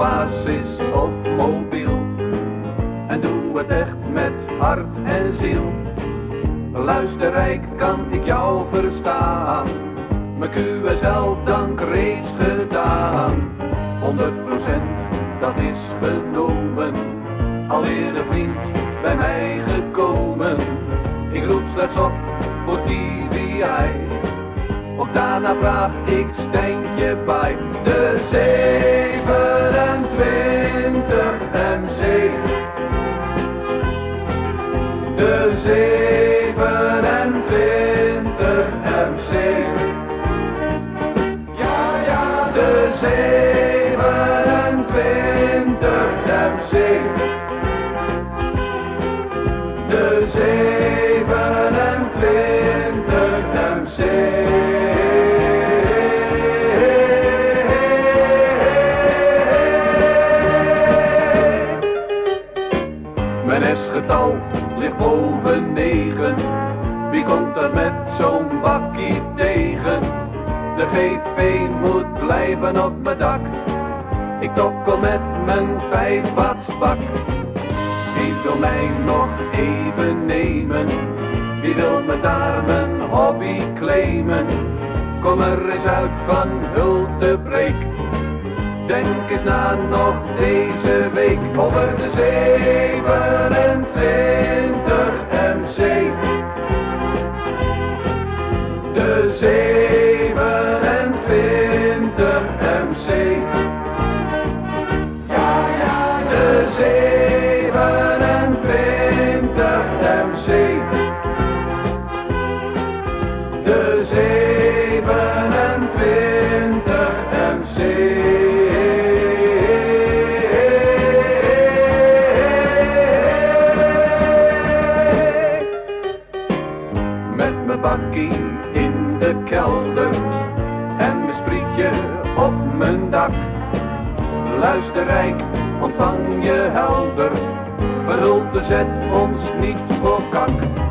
basis of mobiel. En doe het echt met hart en ziel. Luisterrijk kan ik jou verstaan. Mijn QSL dank reeds gedaan. 100% dat is genomen. Alweer een vriend bij mij gekomen. Ik roep slechts op voor TVI. Ook daarna vraag ik Stijntje bij. De 27 MC. De 27 MC. Ja, ja, de 27 MC. De 27 MC. Mijn S-getal ligt boven 9. Wie komt er met zo'n bakkie tegen? De GP moet blijven op mijn dak. Ik tokkel met mijn 5 wattsbak. Wie wil mij nog even nemen? Wie wil me daar mijn hobby claimen? Kom er eens uit van Hultebreek. Denk eens na nog deze week over de 27 MC. De 27 MC. Ja, ja, de 27 MC. De 27 MC. Met mijn bakkie in de kelder en mijn sprietje op mijn dak. Luisterrijk, ontvang je helder, verhult de zet ons niet voor kak.